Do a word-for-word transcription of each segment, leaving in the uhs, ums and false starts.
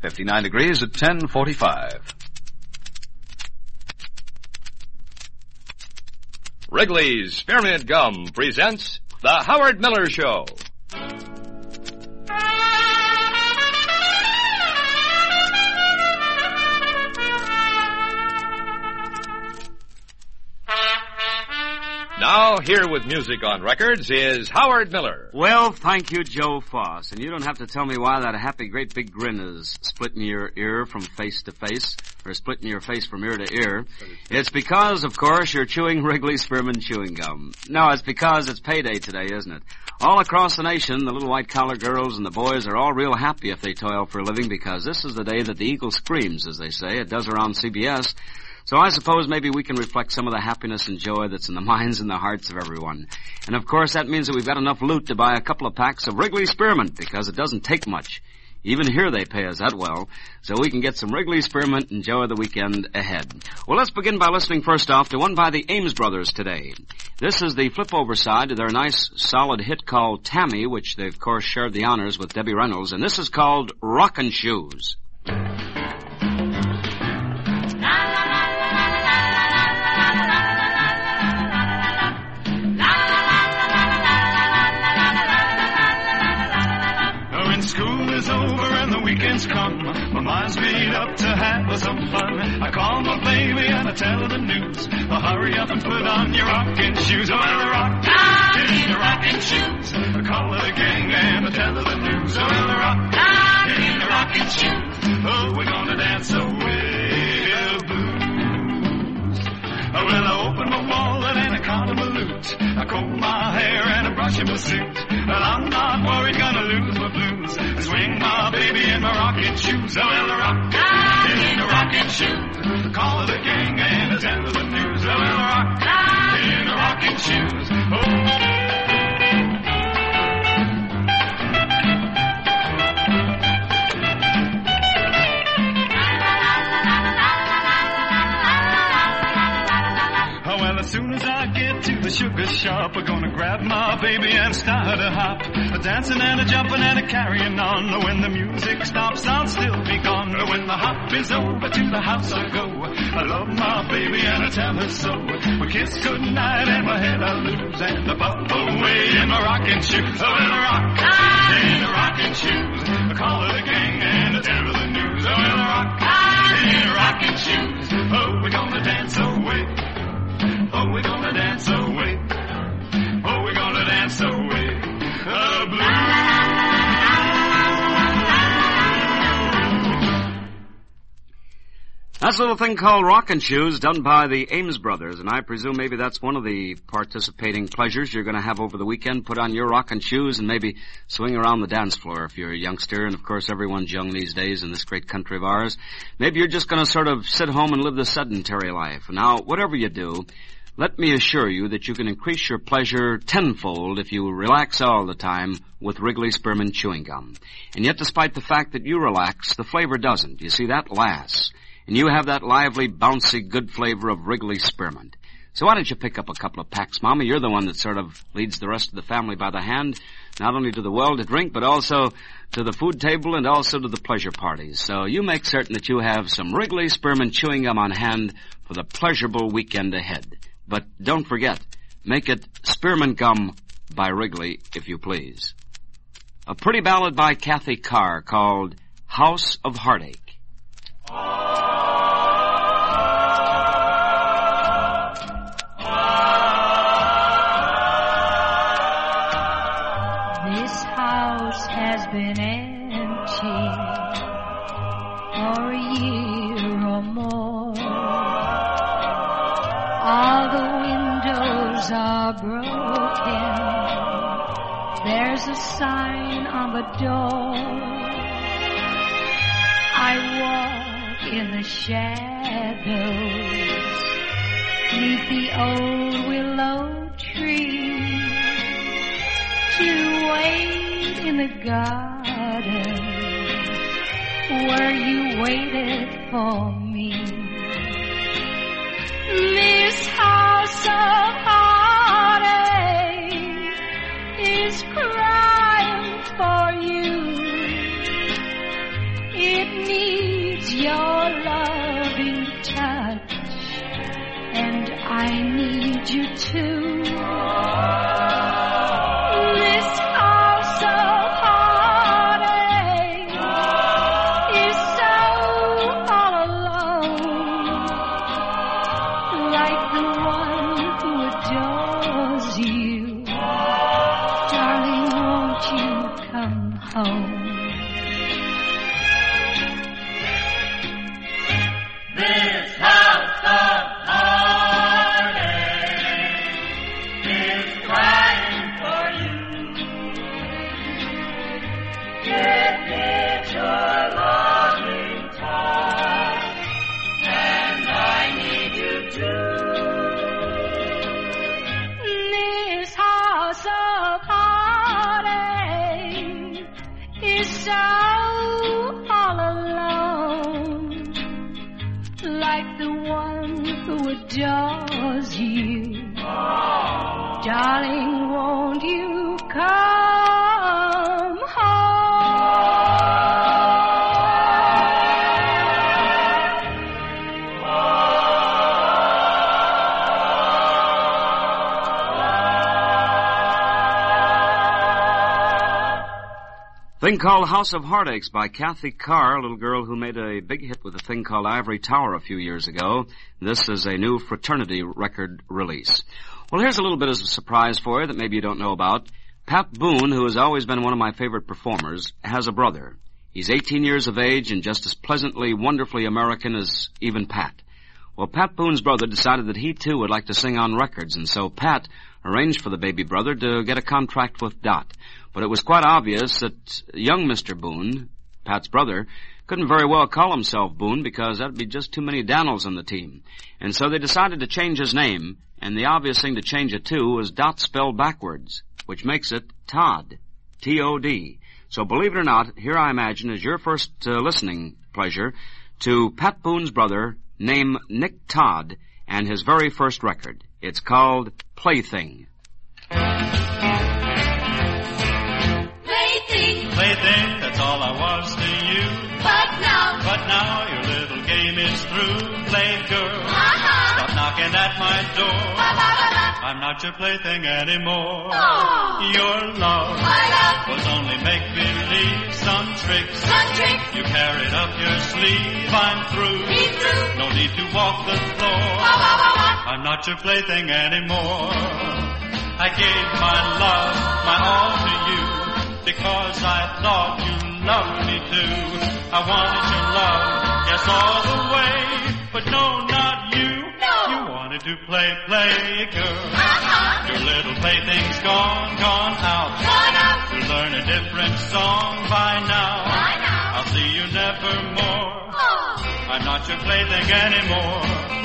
fifty-nine degrees at ten forty-five. Wrigley's Spearmint Gum presents The Howard Miller Show. Now, here with music on records is Howard Miller. Well, thank you, Joe Foss. And you don't have to tell me why that happy great big grin is splitting your ear from face to face, or splitting your face from ear to ear. It's because, of course, you're chewing Wrigley Spearmint Chewing Gum. No, it's because it's payday today, isn't it? All across the nation, the little white-collar girls and the boys are all real happy if they toil for a living, because this is the day that the eagle screams, as they say. It does around C B S. So I suppose maybe we can reflect some of the happiness and joy that's in the minds and the hearts of everyone. And of course that means that we've got enough loot to buy a couple of packs of Wrigley Spearmint, because it doesn't take much. Even here they pay us that well, so we can get some Wrigley Spearmint and enjoy the weekend ahead. Well, let's begin by listening first off to one by the Ames Brothers today. This is the flip-over side to their nice, solid hit called Tammy, which they, of course, shared the honors with Debbie Reynolds, and this is called Rockin' Shoes. Weekends come, my mind's made up to have some fun. I call my baby and I tell her the news. I'll hurry up and put on your rocking shoes. Oh, well, rock, in your rocking shoes. I call her the gang and I tell her the news. Oh, well, rock, in your rocking shoes. Oh, we're gonna dance away the blues. Oh, well, I open my wallet and I count my loot. I comb my hair and I brush in my suit. Well, I'm not worried, gonna lose my blues. I swing my baby in my rocking shoes. Oh, well, I rock in the rocking shoes. Call her the gang and I tell her the news. Oh, well, I rock in the rocking shoes. Oh. As soon as I get to the sugar shop, I'm gonna grab my baby and start a hop. A dancing and a jumping and a carrying on. When the music stops, I'll still be gone. When the hop is over, to the house I go. I love my baby and I tell her so. We kiss goodnight and my head I lose. And I bump away in my rocking shoes. Oh, in a rock, in the rocking shoes. I call her the gang and I tell her the news. Oh, in a rock, in the rocking shoes. Oh, we're gonna dance away. Oh, we're gonna dance away. Oh, we're gonna dance away the blues. That's a little thing called Rockin' Shoes, done by the Ames Brothers, and I presume maybe that's one of the participating pleasures you're going to have over the weekend. Put on your rockin' shoes and maybe swing around the dance floor if you're a youngster, and of course everyone's young these days in this great country of ours. Maybe you're just going to sort of sit home and live the sedentary life. Now, whatever you do, let me assure you that you can increase your pleasure tenfold if you relax all the time with Wrigley Spearmint Chewing Gum. And yet, despite the fact that you relax, the flavor doesn't. You see, that lasts. And you have that lively, bouncy, good flavor of Wrigley Spearmint. So why don't you pick up a couple of packs, Mama? You're the one that sort of leads the rest of the family by the hand, not only to the well to drink, but also to the food table and also to the pleasure parties. So you make certain that you have some Wrigley Spearmint Chewing Gum on hand for the pleasurable weekend ahead. But don't forget, make it Spearmint Gum by Wrigley, if you please. A pretty ballad by Kathy Carr called House of Heartache. This house has been empty for a year or more. All the windows are broken. There's a sign on the door. I walk in the shadows neath the old willow tree to wait in the garden where you waited for me. This house of heartache is crying for you. It needs touch, and I need you too. This house of heartache is so all alone, like the one who adores you. Darling, won't you come home? This house of heartache is crying for you. Give it your loving touch, and I need you too. This house of heartache is so all alone, like the one who adores you. Darling, won't you come Thing Called House of Heartaches by Kathy Carr, a little girl who made a big hit with a thing called Ivory Tower a few years ago. This is a new Fraternity record release. Well, here's a little bit of a surprise for you that maybe you don't know about. Pat Boone, who has always been one of my favorite performers, has a brother. He's eighteen years of age and just as pleasantly, wonderfully American as even Pat. Well, Pat Boone's brother decided that he, too, would like to sing on records, and so Pat arranged for the baby brother to get a contract with Dot. But it was quite obvious that young Mister Boone, Pat's brother, couldn't very well call himself Boone because that would be just too many Daniels on the team. And so they decided to change his name, and the obvious thing to change it to was Dot spelled backwards, which makes it Todd, T O D. So believe it or not, here I imagine is your first uh, listening pleasure to Pat Boone's brother named Nick Todd and his very first record. It's called Plaything. Plaything, plaything, that's all I was to you. But now, But now your little game is through. Play girl, uh-huh. stop knocking at my door. Ba, ba, ba, ba. I'm not your plaything anymore. Oh. Your love My love, was only make-believe, some tricks some trick, you carried up your sleeve. I'm through, be through. no need to walk the Ba, floor. ba, ba, ba. I'm not your plaything anymore. I gave my love, my all to you, because I thought you loved me too. I wanted your love, yes, all the way, but no, not you. No. You wanted to play, play, girl. Uh-huh. Your little plaything's gone, gone out. Gone out, To learn a different song by now. by now. I'll see you nevermore. Oh. I'm not your plaything anymore.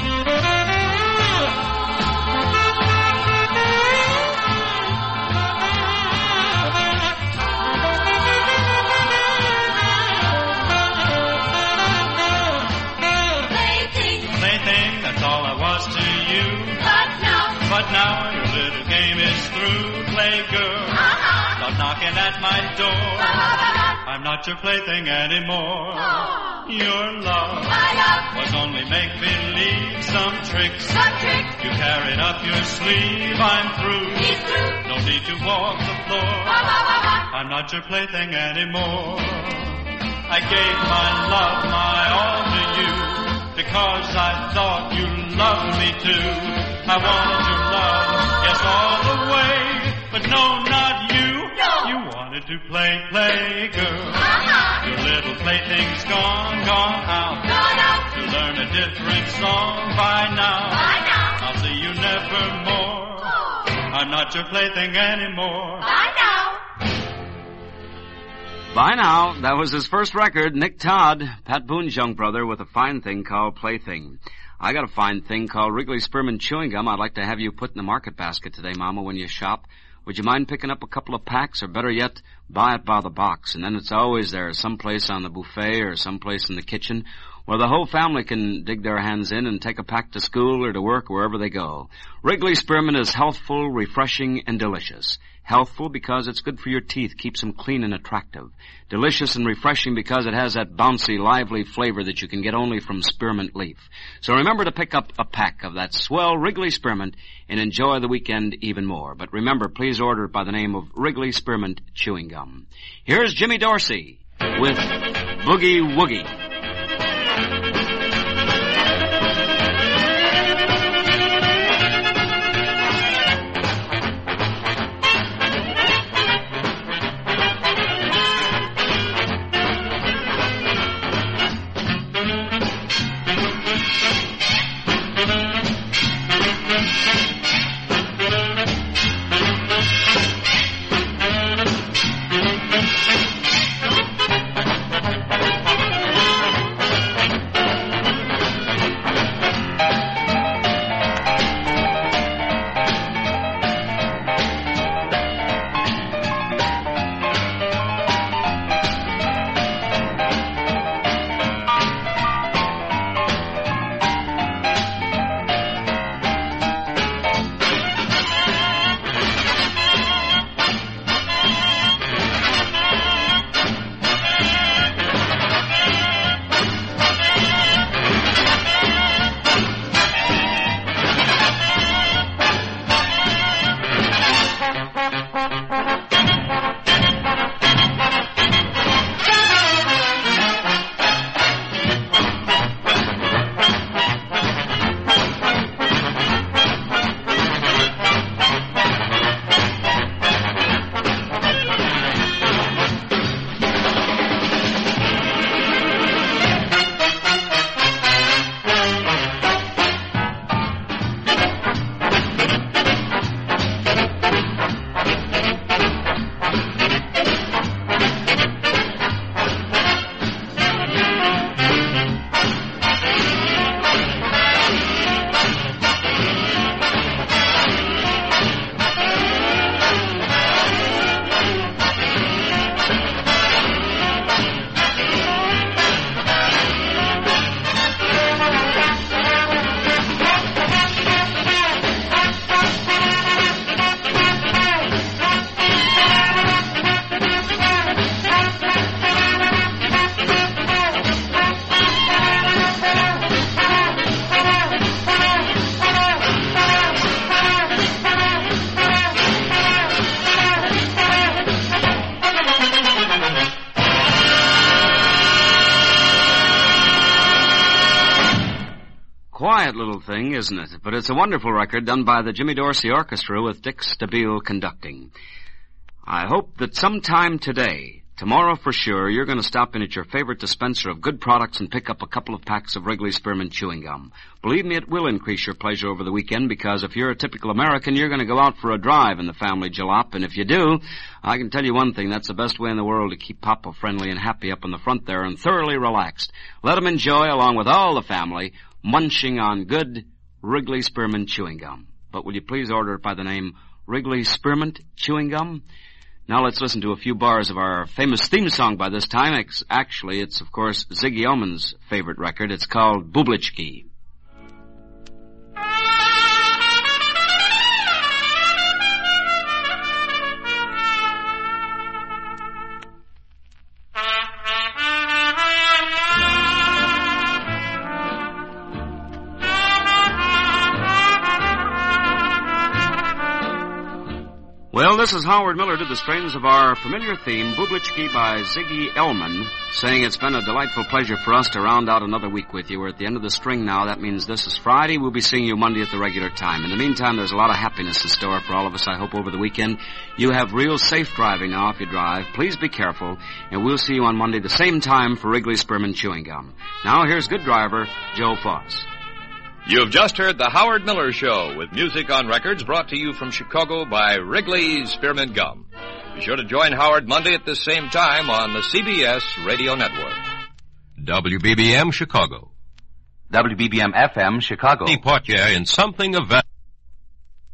Plaything, Plaything, that's all I was to you. but now, But now your little game is through. Play girl, uh-huh. stop knocking at my Ba, door. ba, ba, ba. I'm not your plaything anymore. Oh. Your love My love, was only make-believe, some tricks some trick, you carried up your sleeve. I'm through, be through. no need to walk the Ba, floor. ba, ba, ba. I'm not your plaything anymore. I gave my love, my all to you, because I thought you loved me too. I wanted your love, yes, all the way, but no, not you. No. You wanted to play, play, girl. Uh-huh. Your little plaything's gone, gone out. Gone out, To learn a different song by now. by now. I'll see you nevermore. Oh. I'm not your plaything anymore. By now. By now, that was his first record, Nick Todd, Pat Boone's young brother, with a fine thing called Plaything. I got a fine thing called Wrigley Spearmint Chewing Gum I'd like to have you put in the market basket today, Mama, when you shop. Would you mind picking up a couple of packs, or better yet, buy it by the box, and then it's always there, someplace on the buffet or someplace in the kitchen. where the whole family can dig their hands in and take a pack to school or to work wherever they go. Wrigley Spearmint is healthful, refreshing, and delicious. Healthful because it's good for your teeth, keeps them clean and attractive. Delicious and refreshing because it has that bouncy, lively flavor that you can get only from spearmint leaf. So remember to pick up a pack of that swell Wrigley Spearmint and enjoy the weekend even more. But remember, please order it by the name of Wrigley Spearmint Chewing Gum. Here's Jimmy Dorsey with Boogie Woogie. Quiet little thing, isn't it? But it's a wonderful record done by the Jimmy Dorsey Orchestra with Dick Stabile conducting. I hope that sometime today, tomorrow for sure, you're going to stop in at your favorite dispenser of good products and pick up a couple of packs of Wrigley Spearmint Chewing Gum. Believe me, it will increase your pleasure over the weekend because if you're a typical American, you're going to go out for a drive in the family jalop. And if you do, I can tell you one thing, that's the best way in the world to keep Papa friendly and happy up in the front there and thoroughly relaxed. Let him enjoy, along with all the family, munching on good Wrigley Spearmint Chewing Gum. But will you please order it by the name Wrigley Spearmint Chewing Gum? Now let's listen to a few bars of our famous theme song by this time. It's, actually, it's, of course, Ziggy Elman's favorite record. It's called Bublichki. Well, this is Howard Miller to the strains of our familiar theme, Bublichki by Ziggy Elman, saying it's been a delightful pleasure for us to round out another week with you. We're at the end of the string now. That means this is Friday. We'll be seeing you Monday at the regular time. In the meantime, there's a lot of happiness in store for all of us, I hope, over the weekend. You have real safe driving now if you drive. Please be careful, and we'll see you on Monday the same time for Wrigley Spearmint Chewing Gum. Now, here's good driver, Joe Foss. You've just heard The Howard Miller Show with music on records brought to you from Chicago by Wrigley's Spearmint Gum. Be sure to join Howard Monday at this same time on the C B S Radio Network. W B B M Chicago. W B B M F M Chicago. Portier in something of value.